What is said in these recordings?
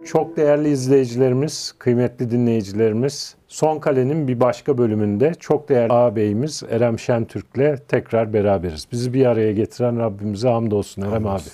Çok değerli izleyicilerimiz, kıymetli dinleyicilerimiz, Son Kale'nin bir başka bölümünde çok değerli ağabeyimiz Erem Şentürk'le tekrar beraberiz. Bizi bir araya getiren Rabbimize hamdolsun Erem abi.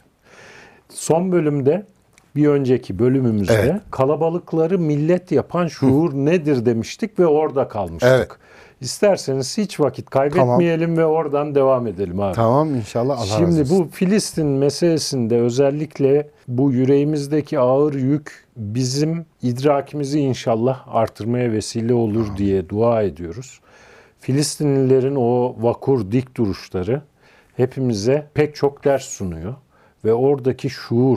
Son bölümde, bir önceki bölümümüzde kalabalıkları millet yapan şuur nedir demiştik ve orada kalmıştık. Evet. İsterseniz hiç vakit kaybetmeyelim ve oradan devam edelim abi. Tamam inşallah, Allah razı Şimdi olsun. bu Filistin meselesinde özellikle bu yüreğimizdeki ağır yük bizim idrakimizi inşallah artırmaya vesile olur diye dua ediyoruz. Filistinlilerin o vakur dik duruşları hepimize pek çok ders sunuyor ve oradaki şuur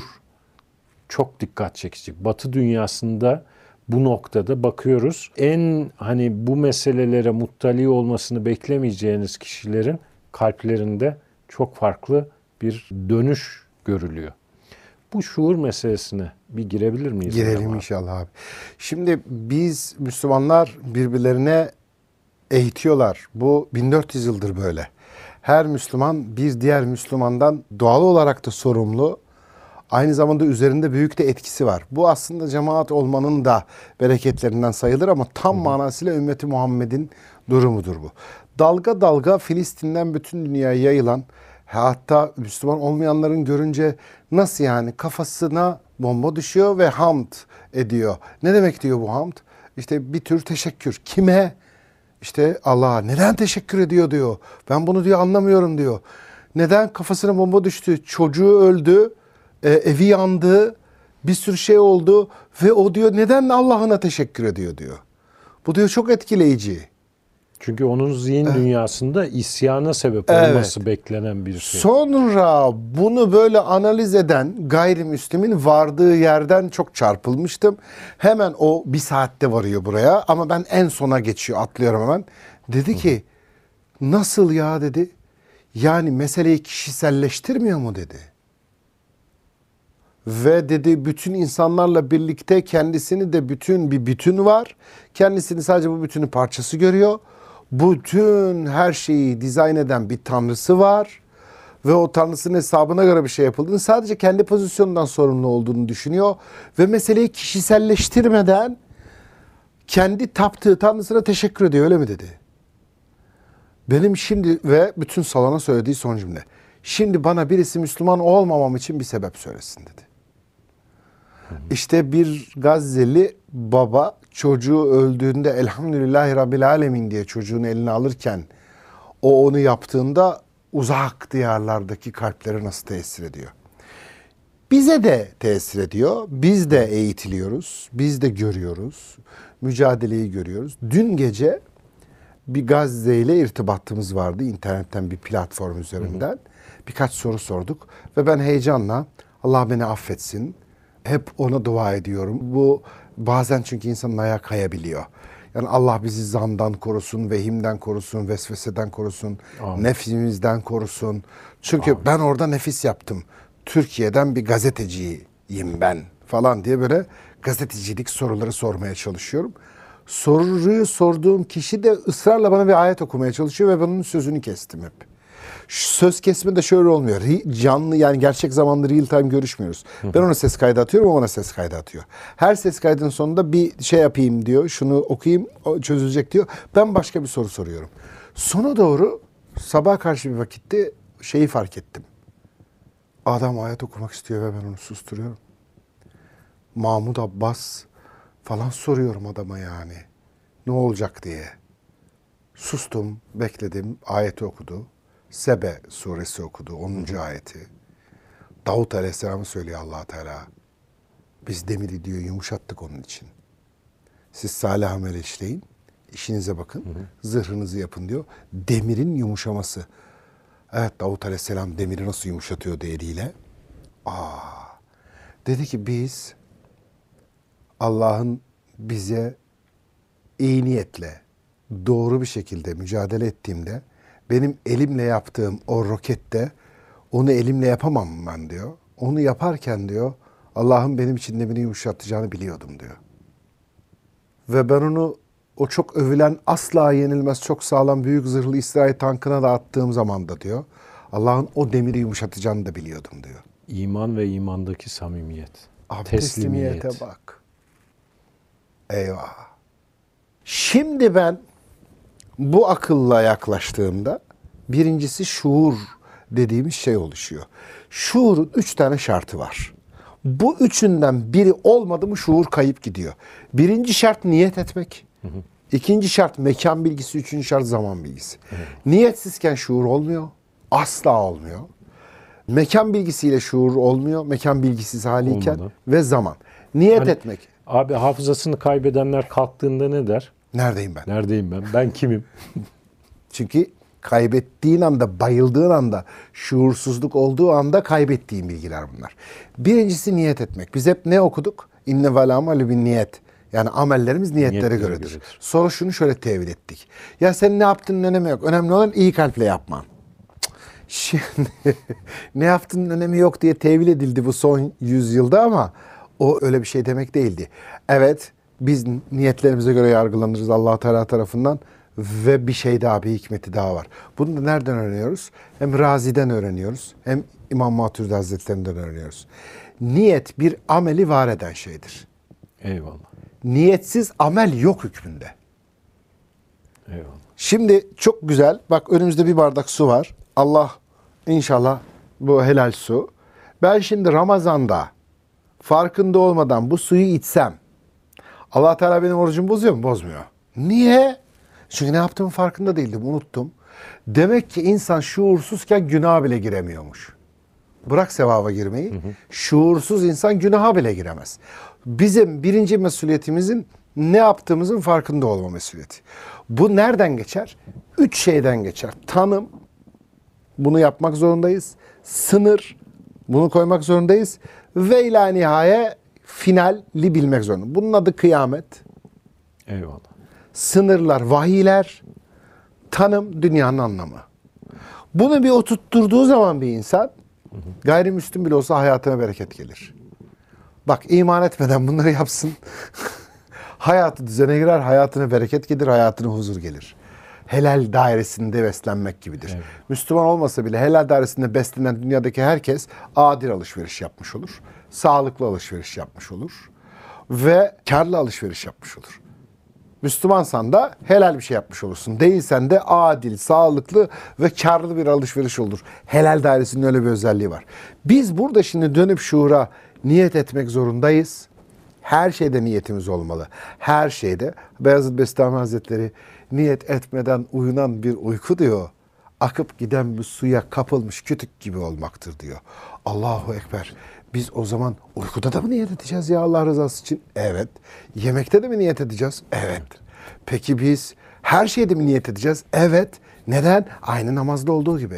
çok dikkat çekici. Batı dünyasında bu noktada bakıyoruz. En bu meselelere muttali olmasını beklemeyeceğiniz kişilerin kalplerinde çok farklı bir dönüş görülüyor. Bu şuur meselesine bir girebilir miyiz? Girelim inşallah abi. Şimdi biz Müslümanlar birbirlerine eğitiyorlar. Bu 1400 yıldır böyle. Her Müslüman bir diğer Müslümandan doğal olarak da sorumlu. Aynı zamanda üzerinde büyük de etkisi var. Bu aslında cemaat olmanın da bereketlerinden sayılır ama tam manasıyla ümmeti Muhammed'in durumudur bu. Dalga dalga Filistin'den bütün dünyaya yayılan, hatta Müslüman olmayanların görünce nasıl yani kafasına bomba düşüyor ve hamd ediyor. Ne demek diyor bu hamd? İşte bir tür teşekkür. Kime? İşte Allah'a. Neden teşekkür ediyor diyor. Ben bunu diyor anlamıyorum diyor. Neden kafasına bomba düştü? Çocuğu öldü. Evi yandı, bir sürü şey oldu ve o diyor neden Allah'ına teşekkür ediyor diyor. Bu diyor çok etkileyici. Çünkü onun zihin dünyasında isyana sebep olması beklenen bir şey. Sonra bunu böyle analiz eden gayrimüslimin vardığı yerden çok çarpılmıştım. Hemen o bir saatte varıyor buraya ama ben en sona geçiyor, atlıyorum hemen. Dedi ki nasıl ya dedi. Yani meseleyi kişiselleştirmiyor mu dedi. Ve dedi bütün insanlarla birlikte kendisini de bir bütün var. Kendisini sadece bu bütünün parçası görüyor. Bütün her şeyi dizayn eden bir tanrısı var. Ve o tanrısının hesabına göre bir şey yapıldığını, sadece kendi pozisyonundan sorumlu olduğunu düşünüyor. Ve meseleyi kişiselleştirmeden kendi taptığı tanrısına teşekkür ediyor, öyle mi dedi. Benim şimdi ve bütün salona söylediği son cümle. Şimdi bana birisi Müslüman olmamam için bir sebep söylesin dedi. İşte bir Gazze'li baba çocuğu öldüğünde elhamdülillahi rabbil alemin diye çocuğunu eline alırken o onu yaptığında uzak diyarlardaki kalplere nasıl tesir ediyor? Bize de tesir ediyor. Biz de eğitiliyoruz. Biz de görüyoruz. Mücadeleyi görüyoruz. Dün gece bir Gazze ile irtibatımız vardı. İnternetten bir platform üzerinden. Birkaç soru sorduk ve ben heyecanla Allah beni affetsin. Hep ona dua ediyorum. Bu bazen çünkü insanın ayağı kayabiliyor. Yani Allah bizi zandan korusun, vehimden korusun, vesveseden korusun, nefsimizden korusun. Çünkü ben orada nefis yaptım. Türkiye'den bir gazeteciyim ben falan diye böyle gazetecilik soruları sormaya çalışıyorum. Soruyu sorduğum kişi de ısrarla bana bir ayet okumaya çalışıyor ve ben onun sözünü kestim hep. Söz kesme de şöyle olmuyor. Canlı, yani gerçek zamanlı real time görüşmüyoruz. Ben ona ses kaydı atıyorum, o bana ses kaydı atıyor. Her ses kaydının sonunda bir şey yapayım diyor. Şunu okuyayım, çözülecek diyor. Ben başka bir soru soruyorum. Sona doğru sabah karşı bir vakitte şeyi fark ettim. Adam ayet okumak istiyor ve ben onu susturuyorum. Mahmud Abbas falan soruyorum adama yani. Ne olacak diye. Sustum, bekledim, ayeti okudu. Sebe suresi okudu, 10. ayeti. Davut Aleyhisselam'ı söylüyor Allah Teala. Biz demiri diyor yumuşattık onun için. Siz salih amel işleyin, işinize bakın, zırhınızı yapın diyor. Demirin yumuşaması. Evet, Davut Aleyhisselam demiri nasıl yumuşatıyordu eliyle? Dedi ki biz Allah'ın bize iyi niyetle, doğru bir şekilde mücadele ettiğimde benim elimle yaptığım o rokette onu elimle yapamam ben diyor. Onu yaparken diyor Allah'ın benim için demiri yumuşatacağını biliyordum diyor. Ve ben onu o çok övülen asla yenilmez çok sağlam büyük zırhlı İsrail tankına da attığım zaman da diyor Allah'ın o demiri yumuşatacağını da biliyordum diyor. İman ve imandaki samimiyet. Teslimiyete teslimiyet. bak. Eyvah. Şimdi ben bu akılla yaklaştığımda birincisi şuur dediğimiz şey oluşuyor. Şuurun 3 tane şartı var. Bu üçünden biri olmadı mı şuur kayıp gidiyor. Birinci şart niyet etmek. İkinci şart mekan bilgisi, üçüncü şart zaman bilgisi. Niyetsizken şuur olmuyor. Asla olmuyor. Mekan bilgisiyle şuur olmuyor. Mekan bilgisiz haliyken Olmadı. ve zaman. Niyet Hani- etmek. Abi hafızasını kaybedenler kalktığında ne der? Neredeyim ben? Neredeyim ben? Ben kimim? Çünkü kaybettiğin anda, bayıldığın anda, şuursuzluk olduğu anda kaybettiğin bilgiler bunlar. Birincisi niyet etmek. Biz hep ne okuduk? İnne vel amelü bin niyet. Yani amellerimiz niyetlere Niyetlere göredir. göredir. Sonra şunu şöyle tevil ettik. Ya sen ne yaptığının önemi yok. Önemli olan iyi kalple yapman. Şimdi ne yaptığının önemi yok diye tevil edildi bu son yüzyılda ama o öyle bir şey demek değildi. Evet, biz niyetlerimize göre yargılanırız Allah Teala tarafından ve bir şey daha, bir hikmeti daha var. Bunu da nereden öğreniyoruz? Hem Razi'den öğreniyoruz, hem İmam Maturidi Hazretlerinden öğreniyoruz. Niyet bir ameli var eden şeydir. Eyvallah. Niyetsiz amel yok hükmünde. Eyvallah. Şimdi çok güzel. Bak önümüzde bir bardak su var. Allah inşallah bu helal su. Ben şimdi Ramazan'da farkında olmadan bu suyu içsem Allah Teala benim orucumu bozuyor mu? Bozmuyor. Niye? Çünkü ne yaptığımın farkında değildim. Unuttum. Demek ki insan şuursuzken günaha bile giremiyormuş. Bırak sevaba girmeyi. Şuursuz insan günaha bile giremez. Bizim birinci mesuliyetimizin ne yaptığımızın farkında olma mesuliyeti. Bu nereden geçer? 3 şeyden geçer. Tanım, bunu yapmak zorundayız. Sınır, bunu koymak zorundayız. Ve ila nihaye finali bilmek zorundayız. Bunun adı kıyamet. Eyvallah. Sınırlar, vahiyler, tanım, dünyanın anlamı. Bunu bir oturtturduğu zaman bir insan, gayrimüslim bile olsa hayatına bereket gelir. Bak iman etmeden bunları yapsın. Hayatı düzene girer, hayatına bereket gelir, hayatına huzur gelir. Helal dairesinde beslenmek gibidir. Evet. Müslüman olmasa bile helal dairesinde beslenen dünyadaki herkes adil alışveriş yapmış olur. Sağlıklı alışveriş yapmış olur. Ve karlı alışveriş yapmış olur. Müslümansan da helal bir şey yapmış olursun. Değilsen de adil, sağlıklı ve karlı bir alışveriş olur. Helal dairesinin öyle bir özelliği var. Biz burada şimdi dönüp şuura niyet etmek zorundayız. Her şeyde niyetimiz olmalı. Her şeyde. Beyazıt Bestami Hazretleri niyet etmeden uyunan bir uyku diyor. Akıp giden bir suya kapılmış kütük gibi olmaktır diyor. Allahu Ekber. Biz o zaman uykuda da mı niyet edeceğiz ya Allah rızası için? Evet. Yemekte de mi niyet edeceğiz? Evet. Peki biz her şeyde mi niyet edeceğiz? Evet. Neden? Aynı namazda olduğu gibi.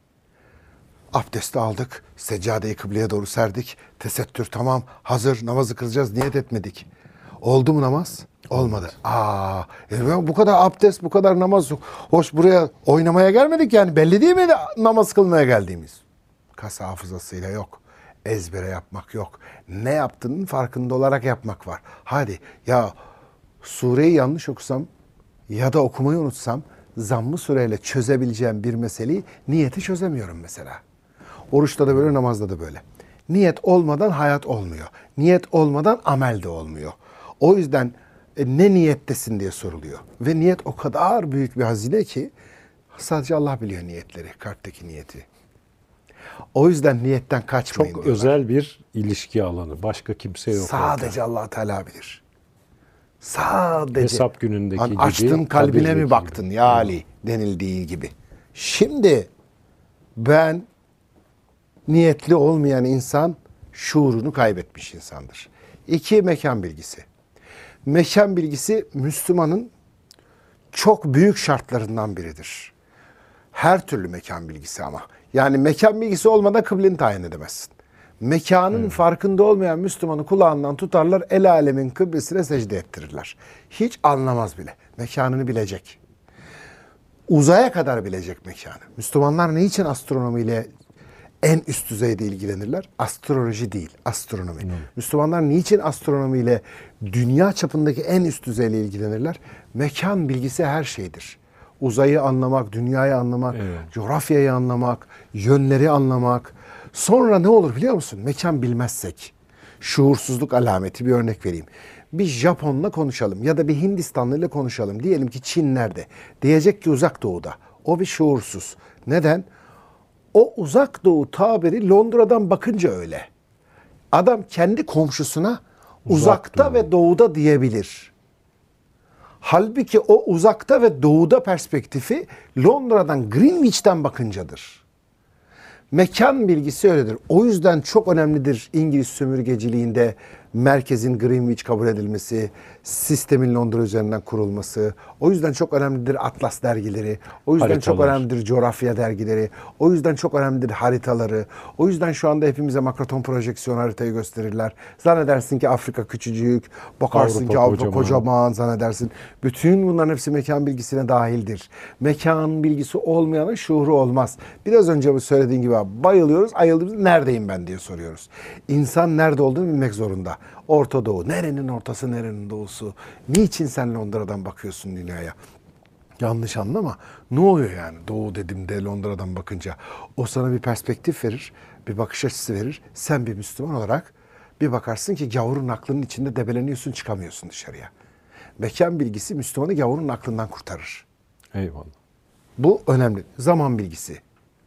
Abdesti aldık, seccadeyi kıbleye doğru serdik. Tesettür tamam, hazır, namazı kılacağız, niyet etmedik. Oldu mu namaz? Olmadı. Bu kadar abdest, bu kadar namaz yok. Hoş buraya oynamaya gelmedik yani. Belli değil mi de namaz kılmaya geldiğimiz? Kas hafızasıyla yok. Ezbere yapmak yok. Ne yaptığının farkında olarak yapmak var. Hadi ya sureyi yanlış okusam ya da okumayı unutsam zamm-ı sureyle çözebileceğim bir meseleyi niyeti çözemiyorum mesela. Oruçta da böyle, namazda da böyle. Niyet olmadan hayat olmuyor. Niyet olmadan amel de olmuyor. O yüzden ne niyettesin diye soruluyor. Ve niyet o kadar büyük bir hazine ki sadece Allah biliyor niyetleri, kalpteki niyeti. O yüzden niyetten kaçmayın Çok diyorlar. özel bir ilişki alanı. Başka kimse yok. Sadece Allah Teala bilir. Sadece. Hesap günündeki gibi. Açtın kalbine mi kabirdeki baktın gibi. ya Ali denildiği gibi. Şimdi ben niyetli olmayan insan şuurunu kaybetmiş insandır. 2 mekan bilgisi. Mekan bilgisi Müslümanın çok büyük şartlarından biridir. Her türlü mekan bilgisi ama. Yani mekan bilgisi olmadan kıbleni tayin edemezsin. Mekanın farkında olmayan Müslümanı kulağından tutarlar, el alemin kıblesine secde ettirirler. Hiç anlamaz bile. Mekanını bilecek. Uzaya kadar bilecek mekanı. Müslümanlar ne için astronomiyle en üst düzeyde ilgilenirler? Astroloji değil, astronomi. Müslümanlar niçin astronomiyle dünya çapındaki en üst düzeyle ilgilenirler? Mekan bilgisi her şeydir. Uzayı anlamak, dünyayı anlamak, coğrafyayı anlamak, yönleri anlamak. Sonra ne olur biliyor musun? Mekan bilmezsek, şuursuzluk alameti bir örnek vereyim. Bir Japonla konuşalım ya da bir Hindistanlıyla konuşalım. Diyelim ki Çin nerede? Diyecek ki uzak doğuda. O bir şuursuz. Neden? O uzak doğu tabiri Londra'dan bakınca öyle. Adam kendi komşusuna uzakta doğu ve doğuda diyebilir. Halbuki o uzakta ve doğuda perspektifi Londra'dan, Greenwich'ten bakıncadır. Mekan bilgisi öyledir. O yüzden çok önemlidir İngiliz sömürgeciliğinde merkezin Greenwich kabul edilmesi, sistemin Londra üzerinden kurulması. O yüzden çok önemlidir Atlas dergileri. O yüzden çok Haritalar. önemlidir coğrafya dergileri. O yüzden çok önemlidir haritaları. O yüzden şu anda hepimize makroton projeksiyon haritayı gösterirler. Zannedersin ki Afrika küçücük, bakarsın Avrupa ki Avrupa kocaman. kocaman zannedersin. Bütün bunların hepsi mekan bilgisine dahildir. Mekan bilgisi olmayanın şuuru olmaz. Biraz önce bu söylediğin gibi abi, bayılıyoruz, ayıldığımız neredeyim ben diye soruyoruz. İnsan nerede olduğunu bilmek zorunda. Orta Doğu. Nerenin ortası, nerenin doğusu? Niçin sen Londra'dan bakıyorsun dünyaya? Yanlış anlama. Ne oluyor yani Doğu dedim de Londra'dan bakınca? O sana bir perspektif verir, bir bakış açısı verir. Sen bir Müslüman olarak bir bakarsın ki gavurun aklının içinde debeleniyorsun, çıkamıyorsun dışarıya. Mekan bilgisi Müslümanı gavurun aklından kurtarır. Eyvallah. Bu önemli. Zaman bilgisi.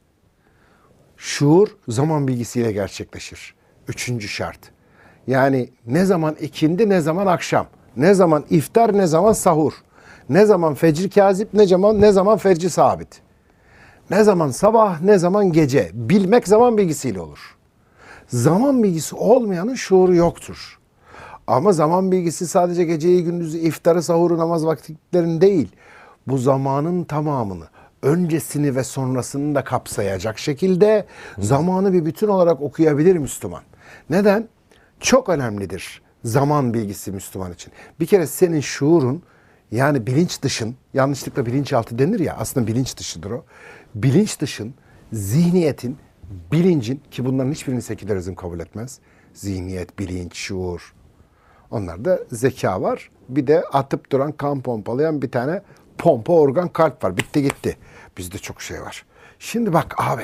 Şuur zaman bilgisiyle gerçekleşir. Üçüncü şart. Yani ne zaman ikindi, ne zaman akşam. Ne zaman iftar, ne zaman sahur. Ne zaman fecr kazip, ne zaman fecr sabit. Ne zaman sabah, ne zaman gece. Bilmek zaman bilgisiyle olur. Zaman bilgisi olmayanın şuuru yoktur. Ama zaman bilgisi sadece geceyi, gündüzü, iftarı, sahuru, namaz vakitlerini değil. Bu zamanın tamamını, öncesini ve sonrasını da kapsayacak şekilde zamanı bir bütün olarak okuyabilir Müslüman. Neden? Çok önemlidir zaman bilgisi Müslüman için. Bir kere senin şuurun, yani bilinç dışın, yanlışlıkla bilinçaltı denir ya, aslında bilinç dışıdır o. Bilinç dışın, zihniyetin, bilincin, ki bunların hiçbirini sekülerizm kabul etmez. Zihniyet, bilinç, şuur. Onlarda zeka var. Bir de atıp duran, kan pompalayan bir tane pompa organ, kalp var. Bitti gitti. Bizde çok şey var. Şimdi bak abi.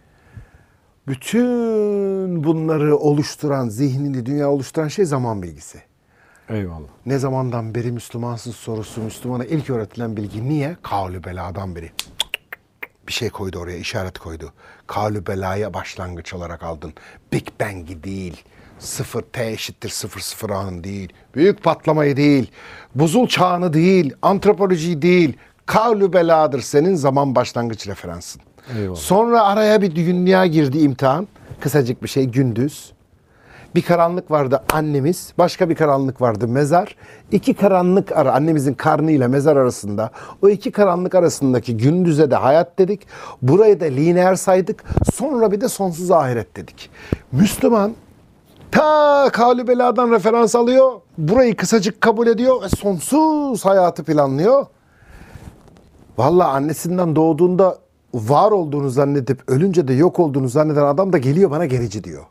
Bütün bunları oluşturan, zihnini, dünya oluşturan şey zaman bilgisi. Eyvallah. Ne zamandan beri Müslümansın sorusu, Müslümana ilk öğretilen bilgi. Niye? Kavlü beladan beri. Bir şey koydu oraya, işaret koydu. Kavlü belaya başlangıç olarak aldın. Big Bang'i değil. Sıfır T eşittir 0 anı değil. Büyük patlamayı değil. Buzul çağını değil. Antropolojiyi değil. Kavlü beladır senin zaman başlangıç referansın. Eyvallah. Sonra araya bir dünya girdi imtihan. Kısacık bir şey gündüz. Bir karanlık vardı annemiz, başka bir karanlık vardı mezar. İki karanlık annemizin karnıyla mezar arasında. O iki karanlık arasındaki gündüze de hayat dedik. Burayı da lineer saydık. Sonra bir de sonsuz ahiret dedik. Müslüman ta kavli beladan referans alıyor. Burayı kısacık kabul ediyor ve sonsuz hayatı planlıyor. Vallahi annesinden doğduğunda var olduğunu zannedip ölünce de yok olduğunu zanneden adam da geliyor bana gerici diyor.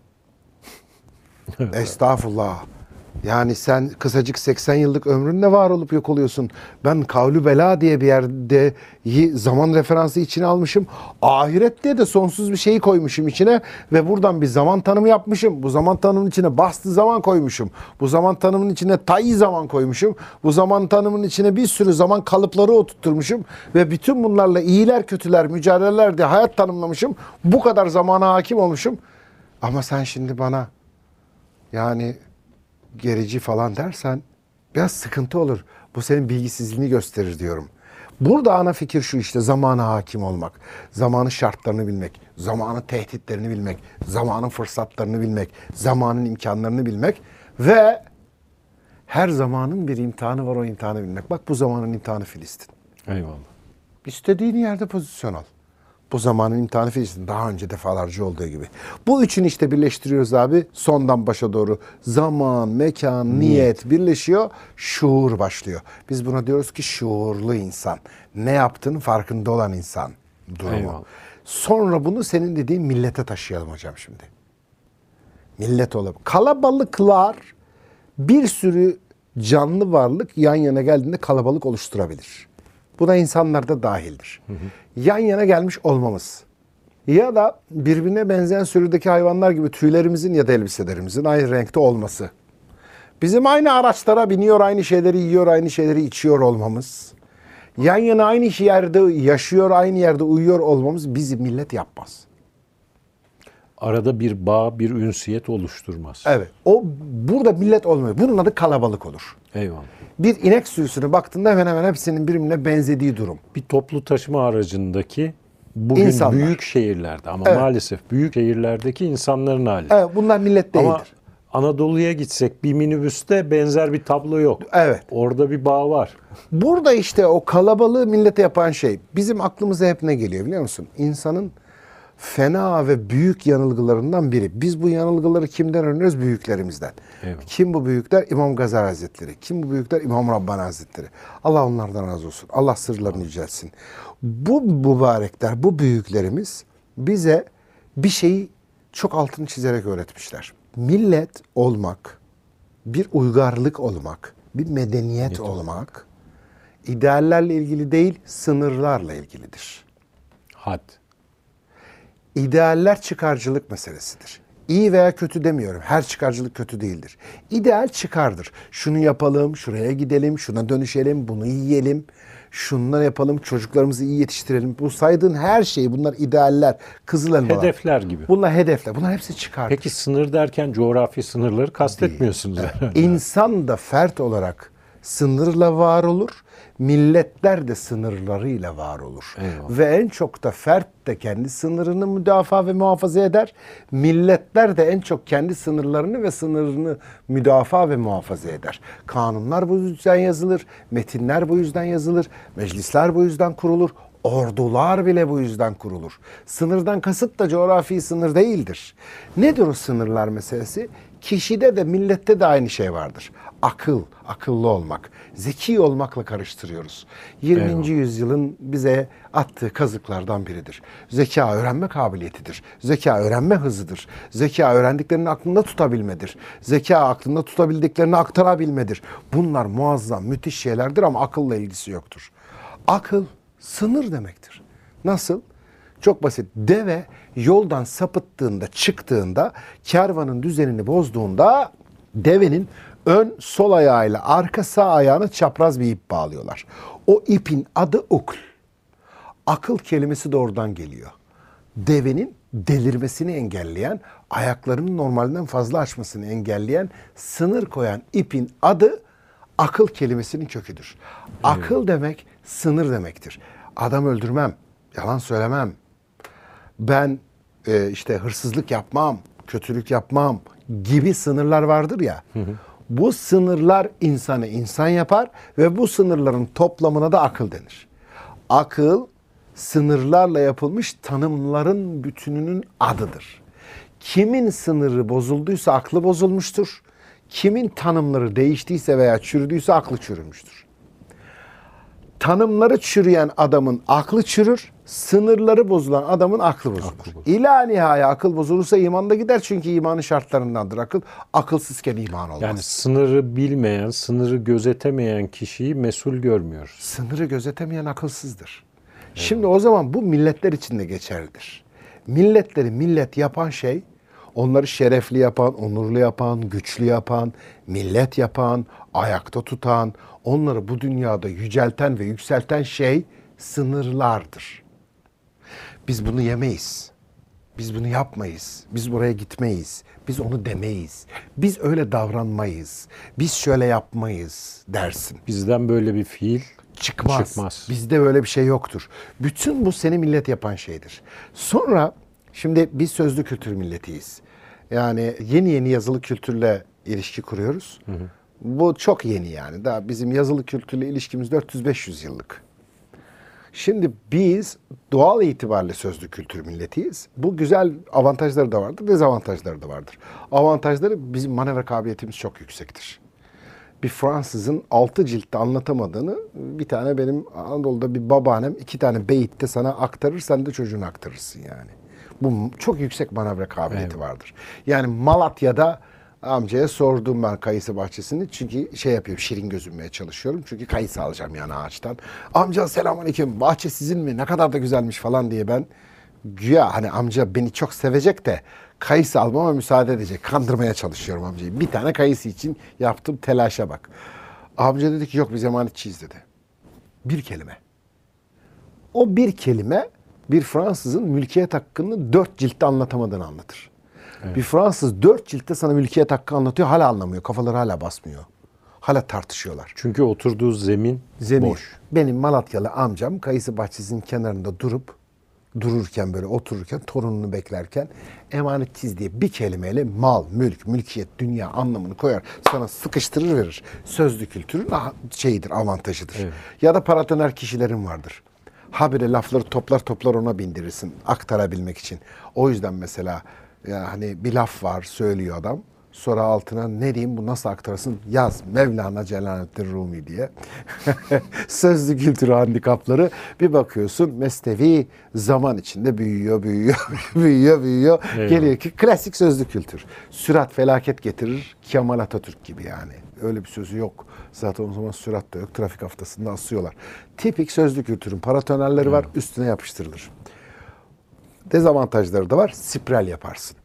Estağfurullah. Yani sen kısacık 80 yıllık ömrünle var olup yok oluyorsun. Ben kavlü bela diye bir yerde zaman referansı içine almışım. Ahiret diye de sonsuz bir şeyi koymuşum içine ve buradan bir zaman tanımı yapmışım. Bu zaman tanımının içine bastı zaman koymuşum. Bu zaman tanımının içine tayyi zaman koymuşum. Bu zaman tanımının içine bir sürü zaman kalıpları oturtmuşum ve bütün bunlarla iyiler kötüler mücadeleler diye hayat tanımlamışım. Bu kadar zamana hakim olmuşum. Ama sen şimdi bana yani gerici falan dersen biraz sıkıntı olur. Bu senin bilgisizliğini gösterir diyorum. Burada ana fikir şu işte zamana hakim olmak. Zamanın şartlarını bilmek. Zamanın tehditlerini bilmek. Zamanın fırsatlarını bilmek. Zamanın imkanlarını bilmek. Ve her zamanın bir imtihanı var o imtihanı bilmek. Bak bu zamanın imtihanı Filistin. Eyvallah. İstediğin yerde pozisyon al. Bu zamanın imtihanı Filistin. Daha önce defalarca olduğu gibi. Bu üçünü işte birleştiriyoruz abi. Sondan başa doğru. Zaman, mekan, niyet birleşiyor. Şuur başlıyor. Biz buna diyoruz ki şuurlu insan. Ne yaptığının farkında olan insan durumu. Eyvallah. Sonra bunu senin dediğin millete taşıyalım hocam şimdi. Millet olabilir. Kalabalıklar bir sürü canlı varlık yan yana geldiğinde kalabalık oluşturabilir. Buna insanlar da dahildir. Yan yana gelmiş olmamız. Ya da birbirine benzeyen sürüdeki hayvanlar gibi tüylerimizin ya da elbiselerimizin aynı renkte olması. Bizim aynı araçlara biniyor, aynı şeyleri yiyor, aynı şeyleri içiyor olmamız. Yan yana aynı yerde yaşıyor, aynı yerde uyuyor olmamız bizi millet yapmaz. Arada bir bağ, bir ünsiyet oluşturmaz. Evet. O burada millet olmuyor. Bunun adı kalabalık olur. Eyvallah. Bir inek sürüsüne baktığında hemen hemen hepsinin birbirine benzediği durum. Bir toplu taşıma aracındaki bugün İnsanlar. büyük şehirlerde ama Evet. maalesef büyük şehirlerdeki insanların hali. Evet, bunlar millet değildir. Ama Anadolu'ya gitsek bir minibüste benzer bir tablo yok. Evet. Orada bir bağ var. Burada işte o kalabalığı millete yapan şey. Bizim aklımıza hep ne geliyor biliyor musun? İnsanın fena ve büyük yanılgılarından biri. Biz bu yanılgıları kimden öğreniyoruz? Büyüklerimizden. Evet. Kim bu büyükler? İmam Gazali Hazretleri. Kim bu büyükler? İmam Rabbani Hazretleri. Allah onlardan razı olsun. Allah sırlarını yüceltsin. Bu mübarekler, bu büyüklerimiz bize bir şeyi çok altını çizerek öğretmişler. Millet olmak, bir uygarlık olmak, bir medeniyet olmak ideallerle ilgili değil, sınırlarla ilgilidir. Had. İdealler çıkarcılık meselesidir. İyi veya kötü demiyorum. Her çıkarcılık kötü değildir. İdeal çıkardır. Şunu yapalım, şuraya gidelim, şuna dönüşelim, bunu yiyelim, şunları yapalım, çocuklarımızı iyi yetiştirelim. Bu saydığın her şey, bunlar idealler, kızıl elmalar. Hedefler gibi. Bunlar hedefler. Bunlar hepsi çıkardır. Peki sınır derken coğrafi sınırları kastetmiyorsunuz herhalde. İnsan da fert olarak sınırla var olur. Milletler de sınırlarıyla var olur. Eyvallah. Ve en çok da fert de kendi sınırını müdafaa ve muhafaza eder. Milletler de en çok kendi sınırlarını ve sınırını müdafaa ve muhafaza eder. Kanunlar bu yüzden yazılır, metinler bu yüzden yazılır, meclisler bu yüzden kurulur. Ordular bile bu yüzden kurulur. Sınırdan kasıt da coğrafi sınır değildir. Nedir o sınırlar meselesi? Kişide de millette de aynı şey vardır. Akıl, akıllı olmak, zeki olmakla karıştırıyoruz. 20. Eyvallah. yüzyılın bize attığı kazıklardan biridir. Zeka öğrenme kabiliyetidir. Zeka öğrenme hızıdır. Zeka öğrendiklerini aklında tutabilmedir. Zeka aklında tutabildiklerini aktarabilmedir. Bunlar muazzam, müthiş şeylerdir ama akılla ilgisi yoktur. Akıl sınır demektir. Nasıl? Çok basit. Deve yoldan sapıttığında, çıktığında, kervanın düzenini bozduğunda devenin ön sol ayağıyla arka sağ ayağına çapraz bir ip bağlıyorlar. O ipin adı ukl. Akıl kelimesi de oradan geliyor. Devenin delirmesini engelleyen, ayaklarının normalden fazla açmasını engelleyen, sınır koyan ipin adı akıl kelimesinin köküdür. Akıl demek sınır demektir. Adam öldürmem, yalan söylemem. Ben işte hırsızlık yapmam, kötülük yapmam gibi sınırlar vardır ya. Bu sınırlar insanı insan yapar ve bu sınırların toplamına da akıl denir. Akıl sınırlarla yapılmış tanımların bütününün adıdır. Kimin sınırı bozulduysa aklı bozulmuştur. Kimin tanımları değiştiyse veya çürüdüyse aklı çürümüştür. Tanımları çürüyen adamın aklı çürür, sınırları bozulan adamın aklı bozulur. İlâ nihaya akıl bozulursa iman da gider çünkü imanın şartlarındandır akıl. Akılsızken iman olmaz. Yani sınırı bilmeyen, sınırı gözetemeyen kişiyi mesul görmüyoruz. Sınırı gözetemeyen akılsızdır. Şimdi o zaman bu milletler için de geçerlidir. Milletleri millet yapan şey, onları şerefli yapan, onurlu yapan, güçlü yapan, millet yapan, ayakta tutan, onları bu dünyada yücelten ve yükselten şey sınırlardır. Biz bunu yemeyiz. Biz bunu yapmayız. Biz buraya gitmeyiz. Biz onu demeyiz. Biz öyle davranmayız. Biz şöyle yapmayız dersin. Bizden böyle bir fiil Çıkmaz. Bizde böyle bir şey yoktur. Bütün bu seni millet yapan şeydir. Sonra şimdi biz sözlü kültür milletiyiz. Yani yeni yeni yazılı kültürle ilişki kuruyoruz. Bu çok yeni yani. Daha bizim yazılı kültürle ilişkimiz 400-500 yıllık. Şimdi biz doğal itibariyle sözlü kültür milletiyiz. Bu güzel avantajları da vardır, dezavantajları da vardır. Avantajları bizim manevra kabiliyetimiz çok yüksektir. Bir Fransızın 6 ciltte anlatamadığını bir tane benim Anadolu'da bir babaannem 2 tane beyitte sana aktarır, sen de çocuğuna aktarırsın yani. Bu çok yüksek manevra kabiliyeti vardır. Yani Malatya'da amcaya sordum ben kayısı bahçesini çünkü şey yapıyorum, şirin gözünmeye çalışıyorum. Çünkü kayısı alacağım yani ağaçtan. Amca selamünaleyküm, bahçe sizin mi? Ne kadar da güzelmiş falan diye ben Güya hani amca beni çok sevecek de kayısı almama müsaade edecek. Kandırmaya çalışıyorum amcayı. Bir tane kayısı için yaptığım telaşa bak. Amca dedi ki yok biz emanetçiyiz dedi. Bir kelime. O bir kelime bir Fransızın mülkiyet hakkını 4 ciltte anlatamadığını anlatır. Evet. Bir Fransız 4 ciltte sana mülkiyet hakkı anlatıyor, hala anlamıyor. Kafaları hala basmıyor. Hala tartışıyorlar. Çünkü oturduğu zemin boş. Benim Malatyalı amcam kayısı bahçesinin kenarında dururken böyle otururken, torununu beklerken emanetçiyiz diye bir kelimeyle mal, mülk, mülkiyet, dünya anlamını koyar. Sana sıkıştırır verir. Sözlü kültürün şeyidir, avantajıdır. Evet. Ya da paratoner kişilerin vardır. Habire lafları toplar ona bindirirsin aktarabilmek için. O yüzden mesela ya hani bir laf var söylüyor adam. Sonra altına ne diyeyim bu nasıl aktarasın yaz Mevlana Celaleddin Rumi diye. Sözlü kültür handikapları bir bakıyorsun mesnevi zaman içinde büyüyor. Evet. Geliyor ki klasik sözlü kültür. Sürat felaket getirir Kemal Atatürk gibi yani. Öyle bir sözü yok. Zaten o zaman sürat da yok. Trafik haftasında asıyorlar. Tipik sözlü kültürün paratonerleri var. Üstüne yapıştırılır. Dezavantajları da var. Spiral yaparsın.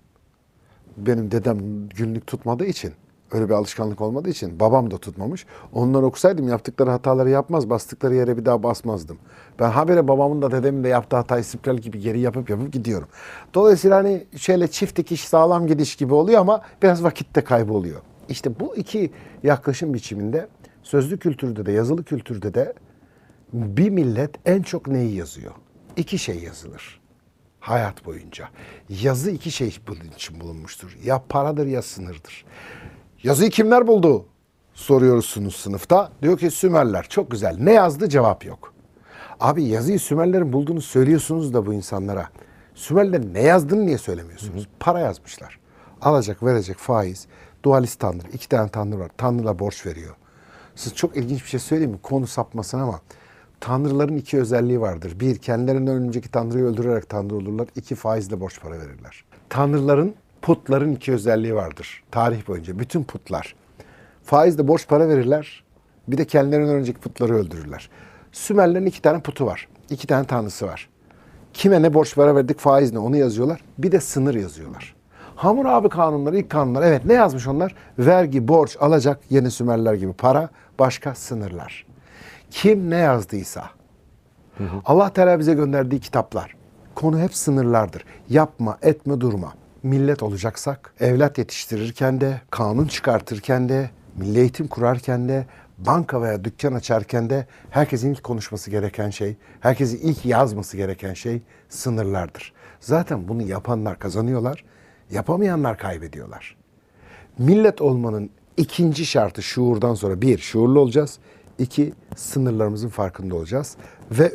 Benim dedem günlük tutmadığı için, öyle bir alışkanlık olmadığı için babam da tutmamış. Onları okusaydım yaptıkları hataları yapmaz, bastıkları yere bir daha basmazdım. Ben habire babamın da dedemin de yaptığı hatayı spiral gibi geri yapıp gidiyorum. Dolayısıyla hani şöyle çift dikiş sağlam gidiş gibi oluyor ama biraz vakitte kayboluyor. İşte bu iki yaklaşım biçiminde sözlü kültürde de yazılı kültürde de bir millet en çok neyi yazıyor? İki şey yazılır. Hayat boyunca. Yazı iki şey bunun için bulunmuştur. Ya paradır ya sınırdır. Yazıyı kimler buldu? Soruyorsunuz sınıfta. Diyor ki Sümerler. Çok güzel. Ne yazdı? Cevap yok. Abi yazıyı Sümerlerin bulduğunu söylüyorsunuz da bu insanlara. Sümerler ne yazdığını niye söylemiyorsunuz? Para yazmışlar. Alacak, verecek, faiz. Dualist tanrı. 2 tane tanrı var. Tanrılar borç veriyor. Siz çok ilginç bir şey söyleyeyim mi? Konu sapmasın ama tanrıların 2 özelliği vardır. 1, kendilerinden önceki tanrıyı öldürerek tanrı olurlar. 2, faizle borç para verirler. Tanrıların, putların 2 özelliği vardır. Tarih boyunca bütün putlar. Faizle borç para verirler. Bir de kendilerinden önceki putları öldürürler. Sümerlerin 2 tane putu var. 2 tane tanrısı var. Kime ne borç para verdik, faiz ne onu yazıyorlar. Bir de sınır yazıyorlar. Hammurabi kanunları, ilk kanunlar. Evet ne yazmış onlar? Vergi, borç, alacak, yeni Sümerler gibi para, başka sınırlar. Kim ne yazdıysa. Allah Teala bize gönderdiği kitaplar. Konu hep sınırlardır. Yapma, etme, durma. Millet olacaksak, evlat yetiştirirken de, kanun çıkartırken de, milli eğitim kurarken de, banka veya dükkan açarken de herkesin ilk konuşması gereken şey, herkesin ilk yazması gereken şey sınırlardır. Zaten bunu yapanlar kazanıyorlar, yapamayanlar kaybediyorlar. Millet olmanın ikinci şartı şuurdan sonra 1, şuurlu olacağız. 2, sınırlarımızın farkında olacağız. Ve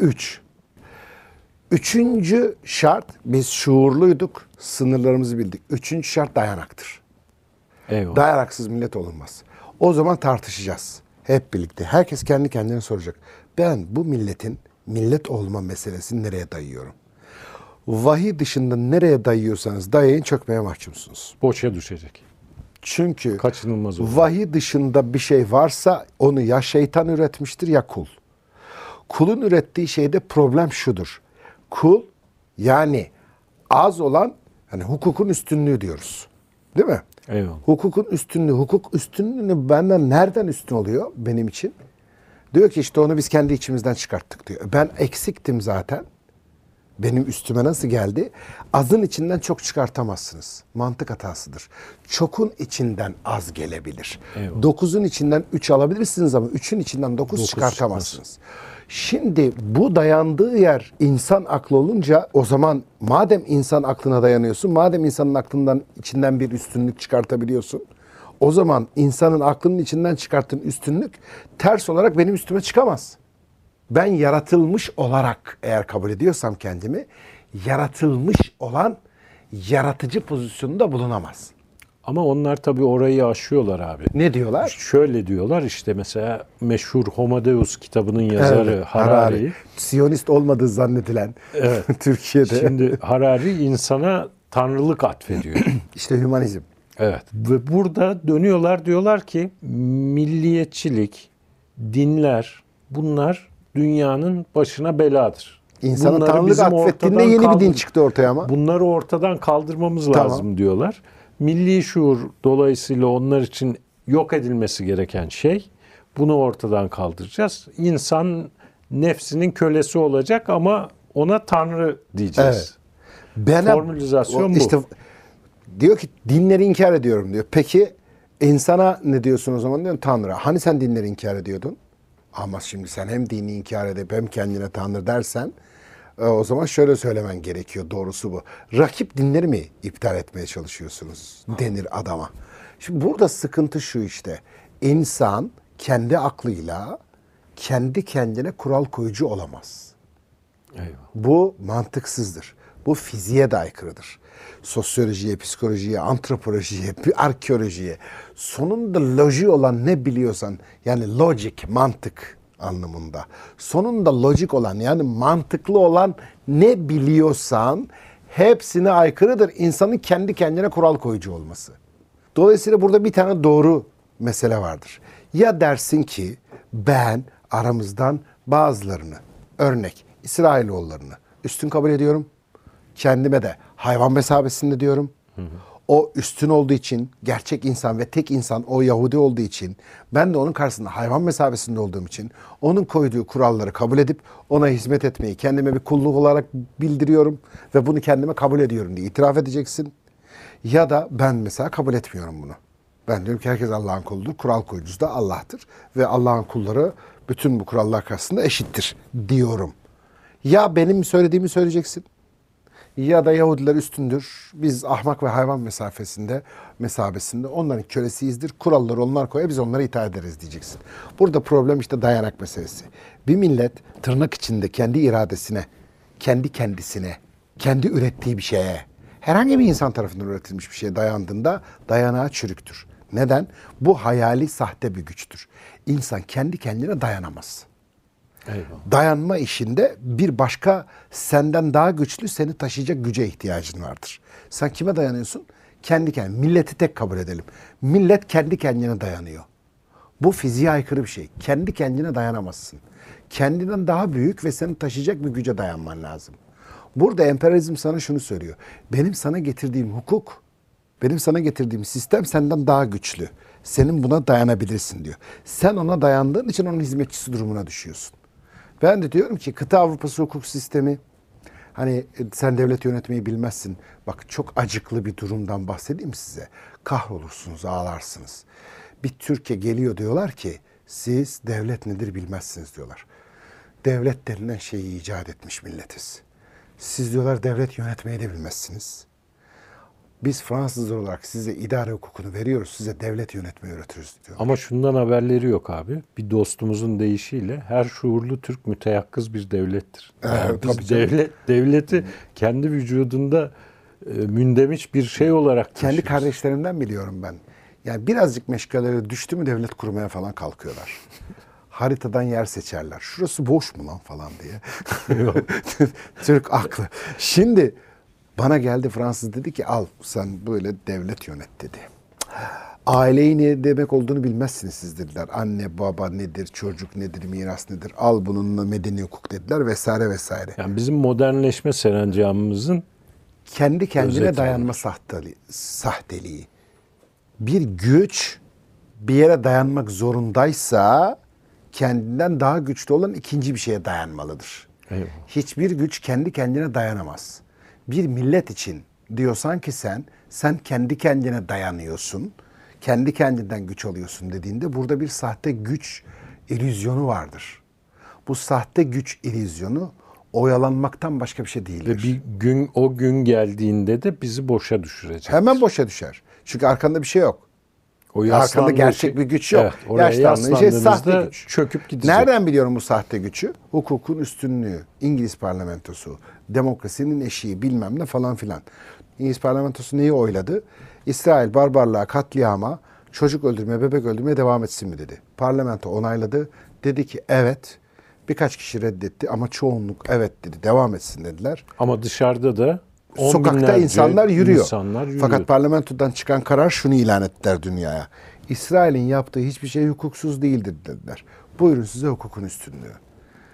3. şart, biz şuurluyduk, sınırlarımızı bildik. 3. şart dayanaktır. Eyvallah. Dayanaksız millet olunmaz. O zaman tartışacağız. Hep birlikte. Herkes kendi kendine soracak. Ben bu milletin millet olma meselesini nereye dayıyorum? Vahiy dışında nereye dayıyorsanız dayayın çökmeye mahkumsunuz. Boşa düşecek. Çünkü kaçınılmaz olur. Vahiy dışında bir şey varsa onu ya şeytan üretmiştir ya kul. Kulun ürettiği şeyde problem şudur. Kul yani az olan hani hukukun üstünlüğü diyoruz. Değil mi? Eyvallah. Hukukun üstünlüğü. Hukuk üstünlüğünü benden nereden üstün oluyor benim için? Diyor ki işte onu biz kendi içimizden çıkarttık diyor. Ben eksiktim zaten. Benim üstüme nasıl geldi? Azın içinden çok çıkartamazsınız. Mantık hatasıdır. Çokun içinden az gelebilir. Eyvallah. 9'un içinden 3 alabilirsiniz ama 3'ün içinden 9 çıkartamazsınız. Şimdi bu dayandığı yer insan aklı olunca o zaman madem insan aklına dayanıyorsun, madem insanın aklından içinden bir üstünlük çıkartabiliyorsun, o zaman insanın aklının içinden çıkarttığın üstünlük ters olarak benim üstüme çıkamaz. Ben yaratılmış olarak eğer kabul ediyorsam kendimi, yaratılmış olan yaratıcı pozisyonunda bulunamaz. Ama onlar tabii orayı aşıyorlar abi. Ne diyorlar? Şöyle diyorlar işte mesela meşhur Homo Deus kitabının yazarı Evet, Harari. Siyonist olmadığı zannedilen Evet. Türkiye'de. Şimdi Harari insana tanrılık atfediyor. İşte hümanizm. Evet. Ve burada dönüyorlar diyorlar ki milliyetçilik, dinler bunlar dünyanın başına beladır. İnsana bunları tanrılık bizim atfettiğinde ortadan yeni bir din çıktı ortaya ama. Bunları ortadan kaldırmamız lazım diyorlar. Milli şuur dolayısıyla onlar için yok edilmesi gereken şey. Bunu ortadan kaldıracağız. İnsan nefsinin kölesi olacak ama ona Tanrı diyeceğiz. Evet. Formülizasyon bu. İşte diyor ki dinleri inkar ediyorum diyor. Peki insana ne diyorsun o zaman diyor? Tanrı. Hani sen dinleri inkar ediyordun? Ama şimdi sen hem dini inkar edip hem kendine Tanrı dersen o zaman şöyle söylemen gerekiyor. Doğrusu bu. Rakip dinleri mi iptal etmeye çalışıyorsunuz denir adama. Şimdi burada sıkıntı şu işte. İnsan kendi aklıyla kendi kendine kural koyucu olamaz. Eyvallah. Bu mantıksızdır. Bu fiziğe de aykırıdır. Sosyolojiye, psikolojiye, antropolojiye, arkeolojiye, sonunda loji olan ne biliyorsan, yani logic, mantık anlamında. Sonunda lojik olan, yani mantıklı olan ne biliyorsan hepsine aykırıdır insanın kendi kendine kural koyucu olması. Dolayısıyla burada bir tane doğru mesele vardır. Ya dersin ki ben aramızdan bazılarını, örnek İsrailoğullarını üstün kabul ediyorum. Kendime de hayvan mesabesinde diyorum. O üstün olduğu için, gerçek insan ve tek insan o Yahudi olduğu için, ben de onun karşısında hayvan mesabesinde olduğum için onun koyduğu kuralları kabul edip ona hizmet etmeyi kendime bir kulluk olarak bildiriyorum ve bunu kendime kabul ediyorum diye itiraf edeceksin. Ya da ben mesela kabul etmiyorum bunu. Ben diyorum ki herkes Allah'ın kuludur, kural koyucusu da Allah'tır ve Allah'ın kulları bütün bu kurallar karşısında eşittir diyorum. Ya benim söylediğimi söyleyeceksin ya da Yahudiler üstündür. Biz ahmak ve hayvan mesabesinde onların kölesiyizdir. Kuralları onlar koyar, biz onlara itaat ederiz diyeceksin. Burada problem işte dayanak meselesi. Bir millet tırnak içinde kendi iradesine, kendi kendisine, kendi ürettiği bir şeye, herhangi bir insan tarafından üretilmiş bir şeye dayandığında dayanağı çürüktür. Neden? Bu hayali sahte bir güçtür. İnsan kendi kendine dayanamaz. Eyvallah. Dayanma işinde bir başka senden daha güçlü seni taşıyacak güce ihtiyacın vardır. Sen kime dayanıyorsun? Kendi kendine. Milleti tek kabul edelim. Millet kendi kendine dayanıyor. Bu fiziğe aykırı bir şey. Kendi kendine dayanamazsın. Kendinden daha büyük ve seni taşıyacak bir güce dayanman lazım. Burada emperyalizm sana şunu söylüyor. Benim sana getirdiğim hukuk, benim sana getirdiğim sistem senden daha güçlü. Senin buna dayanabilirsin diyor. Sen ona dayandığın için onun hizmetçisi durumuna düşüyorsun. Ben de diyorum ki kıta Avrupası hukuk sistemi, hani sen devlet yönetmeyi bilmezsin. Bak çok acıklı bir durumdan bahsedeyim size. Kahrolursunuz, ağlarsınız. Bir Türkiye geliyor diyorlar ki siz devlet nedir bilmezsiniz diyorlar. Devlet denilen şeyi icat etmiş milletiz. Siz diyorlar devlet yönetmeyi de bilmezsiniz. Biz Fransızlar olarak size idare hukukunu veriyoruz, size devlet yönetmeyi öğretiyoruz diyor. Ama şundan haberleri yok abi. Bir dostumuzun deyişiyle her şuurlu Türk müteyakkız bir devlettir. Yani biz tabii canım. devleti kendi vücudunda mündemiş bir şey olarak Kendi taşıyoruz. kardeşlerimden biliyorum ben. Yani birazcık meşgaleleri düştü mü devlet kurmaya falan kalkıyorlar. Haritadan yer seçerler. Şurası boş mu lan falan diye. Türk aklı. Şimdi bana geldi Fransız dedi ki al sen böyle devlet yönet dedi. Aileyi ne demek olduğunu bilmezsiniz siz dediler. Anne baba nedir, çocuk nedir, miras nedir, al bununla medeni hukuk dediler vesaire vesaire. Yani bizim modernleşme serencamımızın Kendi kendine özeti dayanma sahteliği. Bir güç bir yere dayanmak zorundaysa kendinden daha güçlü olan ikinci bir şeye dayanmalıdır. Eyvallah. Hiçbir güç kendi kendine dayanamaz. Bir millet için diyorsan ki sen kendi kendine dayanıyorsun, kendi kendinden güç alıyorsun dediğinde burada bir sahte güç illüzyonu vardır. Bu sahte güç illüzyonu oyalanmaktan başka bir şey değildir. ve bir gün o gün geldiğinde de bizi boşa düşürecek. Hemen boşa düşer. Çünkü arkanda bir şey yok. O Arkanda yaslandığı gerçek şey- bir güç yok. Evet, oraya Yaşlandığın şey sahte yaslandığınızda güç. çöküp gidecek. Nereden biliyorum bu sahte gücü? Hukukun üstünlüğü, İngiliz parlamentosu, demokrasinin eşiği bilmem ne falan filan. İngiliz parlamentosu neyi oyladı? İsrail barbarlığa, katliama, çocuk öldürmeye, bebek öldürmeye devam etsin mi dedi. Parlamento onayladı. Dedi ki evet. Birkaç kişi reddetti ama çoğunluk evet dedi. Devam etsin dediler. Ama dışarıda da on Sokakta binlerce insanlar yürüyor. insanlar yürüyor. Fakat parlamentodan çıkan karar şunu ilan ettiler dünyaya. İsrail'in yaptığı hiçbir şey hukuksuz değildir dediler. Buyurun size hukukun üstünlüğü.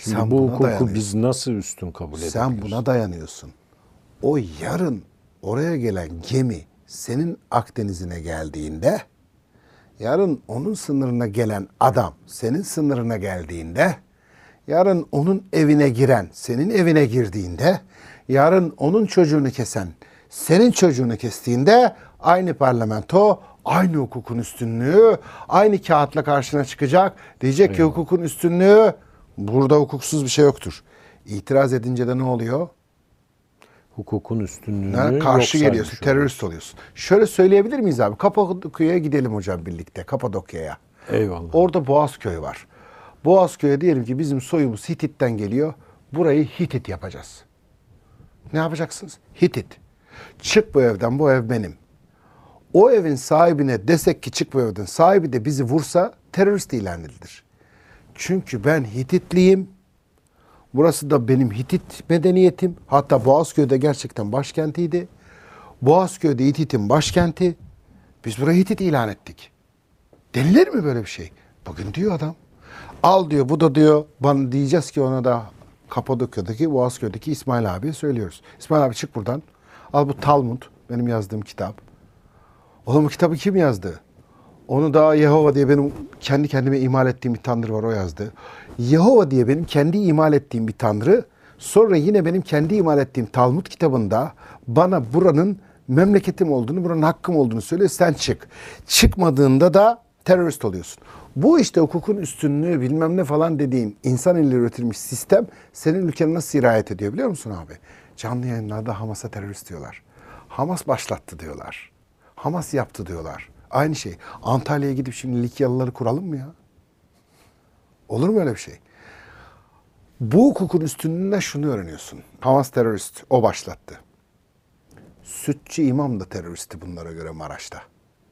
Şimdi Sen bu buna hukuku dayanıyorsun. biz nasıl üstün kabul edebiliriz? Sen buna dayanıyorsun. O yarın oraya gelen gemi senin Akdeniz'ine geldiğinde, yarın onun sınırına gelen adam senin sınırına geldiğinde, yarın onun evine giren senin evine girdiğinde, yarın onun çocuğunu kesen senin çocuğunu kestiğinde aynı parlamento, aynı hukukun üstünlüğü, aynı kağıtla karşına çıkacak. Diyecek ki hukukun üstünlüğü, burada hukuksuz bir şey yoktur. İtiraz edince de ne oluyor? Hukukun üstünlüğünü Yani karşı yok geliyorsun, saymış terörist oluyorsun. Şöyle söyleyebilir miyiz abi? Kapadokya'ya gidelim hocam birlikte, Kapadokya'ya. Eyvallah. Orada Boğazköy var. Boğazköy'e diyelim ki bizim soyumuz Hitit'ten geliyor. Burayı Hitit yapacağız. Ne yapacaksınız? Hitit. Çık bu evden, bu ev benim. O evin sahibine desek ki çık bu evden, sahibi de bizi vursa terörist ilan edilir. Çünkü ben Hititliyim. Burası da benim Hitit medeniyetim. Hatta Boğazköy'de gerçekten başkentiydi. Boğazköy'de Hitit'in başkenti. Biz burayı Hitit ilan ettik. Denilir mi böyle bir şey? Bugün diyor adam. Al diyor, bu da diyor, bana diyeceğiz ki ona da Kapadokya'daki, Boğazköy'deki İsmail abiye söylüyoruz. İsmail abi çık buradan. Al bu Talmud, benim yazdığım kitap. Oğlum bu kitabı kim yazdı? Onu da Yehova diye benim kendi kendime imal ettiğim bir tanrı var, o yazdı. Yehova diye benim kendi imal ettiğim bir tanrı, sonra yine benim kendi imal ettiğim Talmud kitabında bana buranın memleketim olduğunu, buranın hakkım olduğunu söylüyor. Sen çık. Çıkmadığında da terörist oluyorsun. Bu işte hukukun üstünlüğü bilmem ne falan dediğin insan eliyle üretilmiş sistem senin ülkene nasıl sirayet ediyor biliyor musun abi? Canlı yayınlarda Hamas'a terörist diyorlar. Hamas başlattı diyorlar. Hamas yaptı diyorlar. Aynı şey. Antalya'ya gidip şimdi Likyalıları kuralım mı ya? Olur mu öyle bir şey? Bu hukukun üstünlüğünden şunu öğreniyorsun. Hamas terörist, o başlattı. Sütçü imam da teröristti bunlara göre Maraş'ta.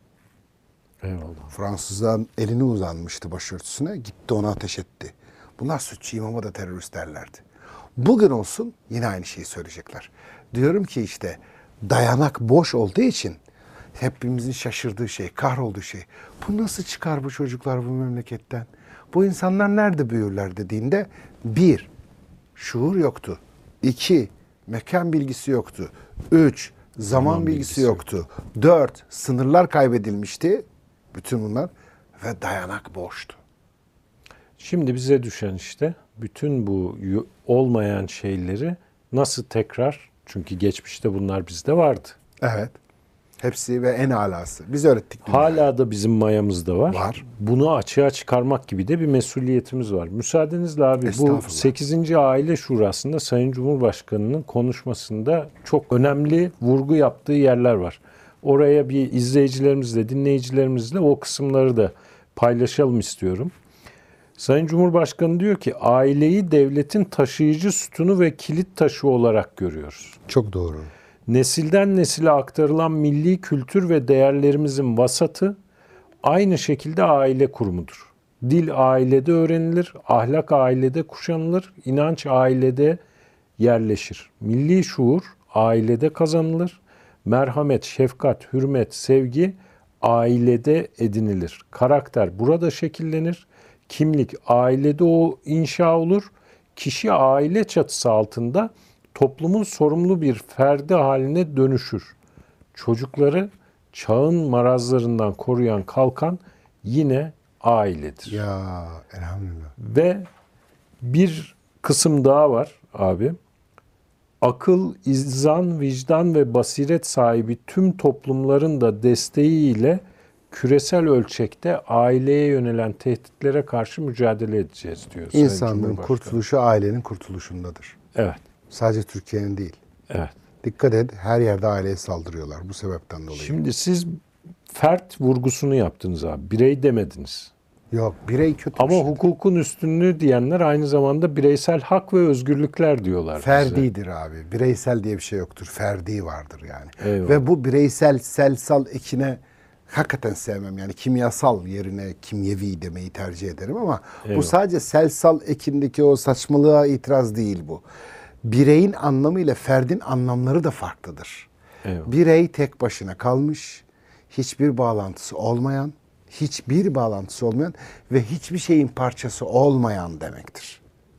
Eyvallah. Fransızdan elini uzanmıştı başörtüsüne, gitti ona ateş etti. Bunlar sütçü imama da terörist derlerdi. Bugün olsun yine aynı şeyi söyleyecekler. Diyorum ki işte dayanak boş olduğu için hepimizin şaşırdığı şey, kahrolduğu şey. Bu nasıl çıkar bu çocuklar bu memleketten? Bu insanlar nerede büyürler dediğinde bir, şuur yoktu. İki, mekan bilgisi yoktu. Üç, zaman bilgisi yoktu. Dört, sınırlar kaybedilmişti. Bütün bunlar ve dayanak boştu. Şimdi bize düşen işte bütün bu olmayan şeyleri nasıl tekrar, çünkü geçmişte bunlar bizde vardı. Evet. Hepsi ve en alası. Biz öğrettik. Hala da bizim mayamızda var. Var. Bunu açığa çıkarmak gibi de bir mesuliyetimiz var. Müsaadenizle abi, bu Estağfurullah. 8. Aile Şurası'nda Sayın Cumhurbaşkanı'nın konuşmasında çok önemli vurgu yaptığı yerler var. Oraya bir izleyicilerimizle, dinleyicilerimizle o kısımları da paylaşalım istiyorum. Sayın Cumhurbaşkanı diyor ki aileyi devletin taşıyıcı sütunu ve kilit taşı olarak görüyoruz. Çok doğru. Nesilden nesile aktarılan milli kültür ve değerlerimizin vasatı aynı şekilde aile kurumudur. Dil ailede öğrenilir, ahlak ailede kuşanılır, inanç ailede yerleşir. Milli şuur ailede kazanılır, merhamet, şefkat, hürmet, sevgi ailede edinilir. Karakter burada şekillenir, kimlik ailede o inşa olur, kişi aile çatısı altında toplumun sorumlu bir ferdi haline dönüşür. Çocukları çağın marazlarından koruyan kalkan yine ailedir. Ya elhamdülillah. Ve bir kısım daha var abi. Akıl, izan, vicdan ve basiret sahibi tüm toplumların da desteğiyle küresel ölçekte aileye yönelen tehditlere karşı mücadele edeceğiz diyor Sayın İnsanlığın Cumhurbaşkanı. kurtuluşu ailenin kurtuluşundadır. Evet, Sadece Türkiye'nin değil. evet. Dikkat et, her yerde aileye saldırıyorlar bu sebepten dolayı. Şimdi siz fert vurgusunu yaptınız abi. Birey demediniz. Yok, birey kötü bir Ama şey. hukukun üstünlüğü diyenler aynı zamanda bireysel hak ve özgürlükler diyorlar bize. Ferdidir abi. Bireysel diye bir şey yoktur. Ferdi vardır yani. Eyvallah. Ve bu bireysel, selsal ekine hakikaten sevmem. Yani kimyasal yerine kimyevi demeyi tercih ederim ama bu Eyvallah. sadece selsal ekindeki o saçmalığa itiraz değil bu. Bireyin anlamı ile ferdin anlamları da farklıdır. Eyvallah. Birey tek başına kalmış, hiçbir bağlantısı olmayan ve hiçbir şeyin parçası olmayan demektir.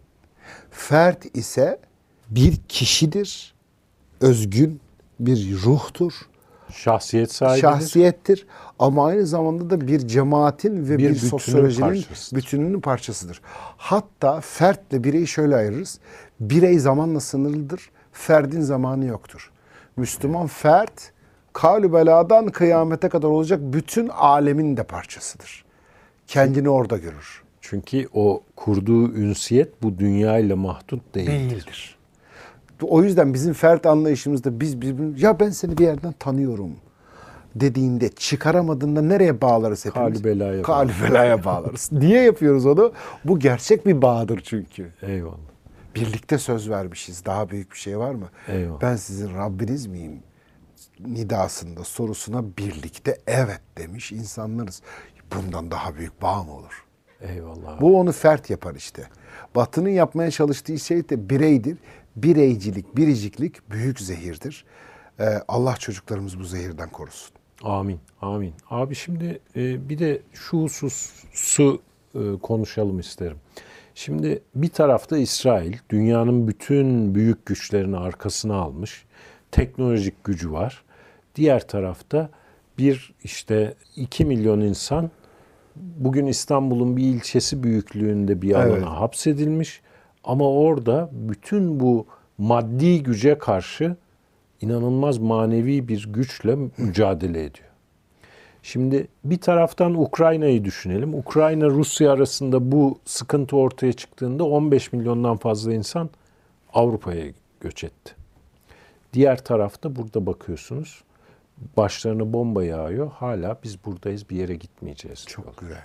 Fert ise bir kişidir, özgün bir ruhtur, Şahsiyet sahibidir. şahsiyettir ama aynı zamanda da bir cemaatin ve bir bütünün sosyolojinin parçasıdır. bütününün parçasıdır. Hatta fertle bireyi şöyle ayırırız. Birey zamanla sınırlıdır, ferdin zamanı yoktur. Müslüman fert, kâl-ü beladan kıyamete kadar olacak bütün alemin de parçasıdır. Kendini orada görür. Çünkü o kurduğu ünsiyet bu dünyayla mahdut değildir. O yüzden bizim fert anlayışımızda ya ben seni bir yerden tanıyorum dediğinde, çıkaramadığında nereye bağlarız hepimiz? Kâl-ü belaya bağlarız. Niye yapıyoruz onu? Bu gerçek bir bağdır çünkü. Eyvallah. Birlikte söz vermişiz. Daha büyük bir şey var mı? Eyvallah. Ben sizin Rabbiniz miyim? Nidasında, sorusuna birlikte evet demiş insanlarız. Bundan daha büyük bağ mı olur? Eyvallah. Bu onu fert yapar işte. Batı'nın yapmaya çalıştığı şey de bireydir. Bireycilik, biriciklik büyük zehirdir. Allah çocuklarımız bu zehirden korusun. Amin. Amin. Abi şimdi bir de şu hususu konuşalım isterim. Şimdi bir tarafta İsrail dünyanın bütün büyük güçlerini arkasına almış. Teknolojik gücü var. Diğer tarafta bir işte 2 milyon insan bugün İstanbul'un bir ilçesi büyüklüğünde bir alana Evet. hapsedilmiş. Ama orada bütün bu maddi güce karşı inanılmaz manevi bir güçle mücadele ediyor. Şimdi bir taraftan Ukrayna'yı düşünelim. Ukrayna Rusya arasında bu sıkıntı ortaya çıktığında 15 milyondan fazla insan Avrupa'ya göç etti. Diğer tarafta burada bakıyorsunuz başlarına bomba yağıyor. Hala biz buradayız, bir yere gitmeyeceğiz. Çok güzel.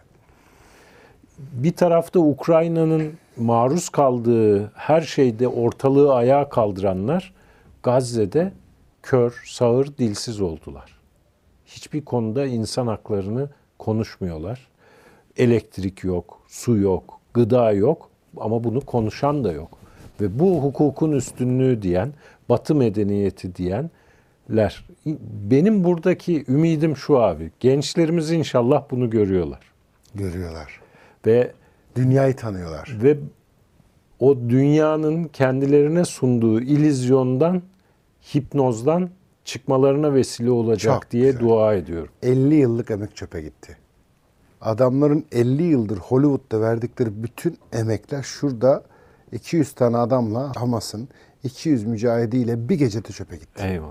Bir tarafta Ukrayna'nın maruz kaldığı her şeyde ortalığı ayağa kaldıranlar Gazze'de kör, sağır, dilsiz oldular. Hiçbir konuda insan haklarını konuşmuyorlar. Elektrik yok, su yok, gıda yok ama bunu konuşan da yok. Ve bu hukukun üstünlüğü diyen, Batı medeniyeti diyenler. Benim buradaki ümidim şu abi. Gençlerimiz inşallah bunu görüyorlar. Görüyorlar. Ve Dünyayı tanıyorlar. ve o dünyanın kendilerine sunduğu illüzyondan, hipnozdan çıkmalarına vesile olacak Çok diye güzel. dua ediyorum. 50 yıllık emek çöpe gitti. Adamların 50 yıldır Hollywood'da verdikleri bütün emekler şurada 200 tane adamla Hamas'ın 200 mücahidiyle bir gecede çöpe gitti. Eyvallah.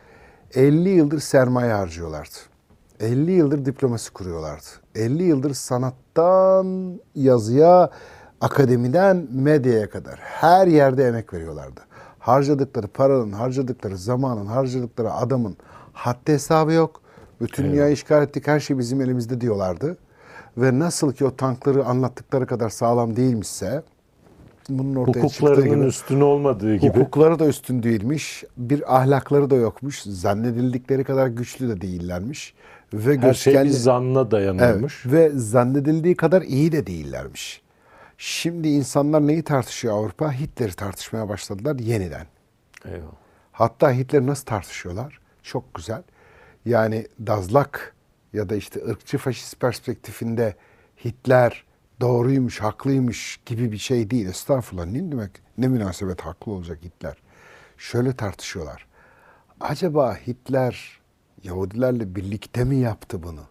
50 yıldır sermaye harcıyorlardı. 50 yıldır diplomasi kuruyorlardı. 50 yıldır sanattan yazıya, akademiden medyaya kadar her yerde emek veriyorlardı. Harcadıkları paranın, harcadıkları zamanın, harcadıkları adamın haddi hesabı yok. Bütün dünyayı işgal ettik, her şey bizim elimizde diyorlardı. Ve nasıl ki o tankları anlattıkları kadar sağlam değilmişse, bunun ortaya çıktığı Hukuklarının gibi üstün olmadığı gibi. hukukları da üstün değilmiş, bir ahlakları da yokmuş, zannedildikleri kadar güçlü de değillermiş. Ve Her şey bir kendi- zanna dayanıyormuş. Evet, ve zannedildiği kadar iyi de değillermiş. Şimdi insanlar neyi tartışıyor Avrupa? Hitler'i tartışmaya başladılar yeniden. Eyvallah. Hatta Hitler'i nasıl tartışıyorlar? Çok güzel. Yani Dazlak ya da işte ırkçı faşist perspektifinde Hitler doğruymuş, haklıymış gibi bir şey değil. Estağfurullah, ne demek? Ne münasebet haklı olacak Hitler. Şöyle tartışıyorlar. Acaba Hitler Yahudilerle birlikte mi yaptı bunu?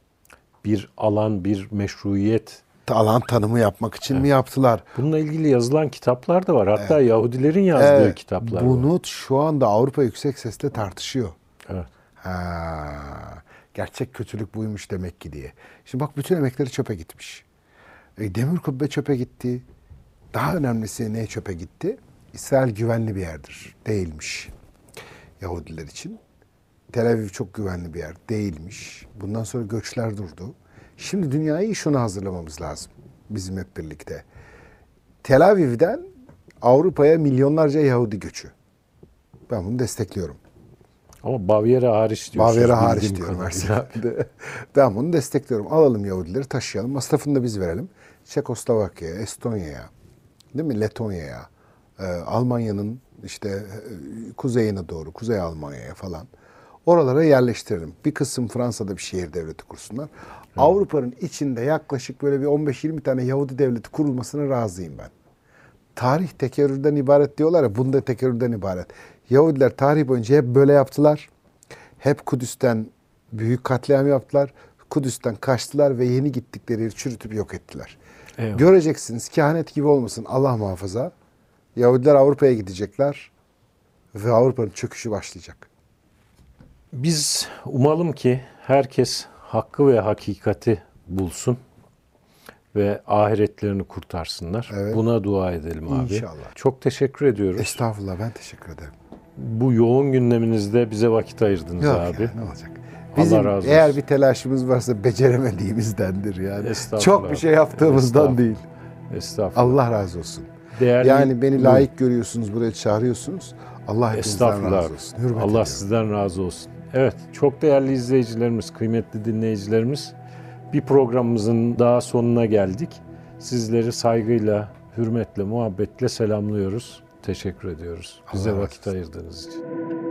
Bir alan, bir meşruiyet. Alan tanımı yapmak için mi yaptılar? Bununla ilgili yazılan kitaplar da var. Hatta Yahudilerin yazdığı kitaplar var. Bunu şu anda Avrupa yüksek sesle tartışıyor. Evet. Ha, gerçek kötülük buymuş demek ki diye. Şimdi bak, bütün emekleri çöpe gitmiş. Demir kubbe çöpe gitti. Daha önemlisi ne çöpe gitti? İsrail güvenli bir yerdir. Değilmiş. Yahudiler için. Tel Aviv çok güvenli bir yer. Değilmiş. Bundan sonra göçler durdu. Şimdi dünyayı şuna hazırlamamız lazım. Bizim hep birlikte. Tel Aviv'den Avrupa'ya milyonlarca Yahudi göçü. Ben bunu destekliyorum. Ama Bavyera hariç diyorsunuz. Bavyera hariç bildiğim diyorum her kadarıyla. seferinde. Ben bunu destekliyorum. Alalım Yahudileri, taşıyalım. Masrafını da biz verelim. Çekoslovakya'ya, Estonya'ya, değil mi? Letonya'ya, Almanya'nın işte kuzeyine doğru, Kuzey Almanya'ya falan. Oralara yerleştirelim. Bir kısım Fransa'da bir şehir devleti kursunlar. Avrupa'nın içinde yaklaşık böyle bir 15-20 tane Yahudi devleti kurulmasına razıyım ben. Tarih tekerrürden ibaret diyorlar ya, bunda tekerrürden ibaret. Yahudiler tarih boyunca hep böyle yaptılar. Hep Kudüs'ten büyük katliam yaptılar. Kudüs'ten kaçtılar ve yeni gittikleri yeri çürütüp yok ettiler. Eyvallah. Göreceksiniz, kehanet gibi olmasın, Allah muhafaza. Yahudiler Avrupa'ya gidecekler ve Avrupa'nın çöküşü başlayacak. Biz umalım ki herkes hakkı ve hakikati bulsun ve ahiretlerini kurtarsınlar. Evet. Buna dua edelim abi. İnşallah. Çok teşekkür ediyoruz. Estağfurullah, ben teşekkür ederim. Bu yoğun gündeminizde bize vakit ayırdınız Yok abi. ya, ne olacak? Allah Bizim razı eğer olsun. bir telaşımız varsa beceremediğimizdendir yani. Estağfurullah. Çok bir şey yaptığımızdan Estağfurullah. değil. Estağfurullah. Allah razı olsun. Değerli, Yani beni layık görüyorsunuz, buraya çağırıyorsunuz. Allah hepinizden Estağfurullah. razı olsun. Hürmet Allah ediyorum. sizden razı olsun. Evet, çok değerli izleyicilerimiz, kıymetli dinleyicilerimiz, bir programımızın daha sonuna geldik. Sizleri saygıyla, hürmetle, muhabbetle selamlıyoruz. Teşekkür ediyoruz. Bize Allah razı vakit ayırdığınız için.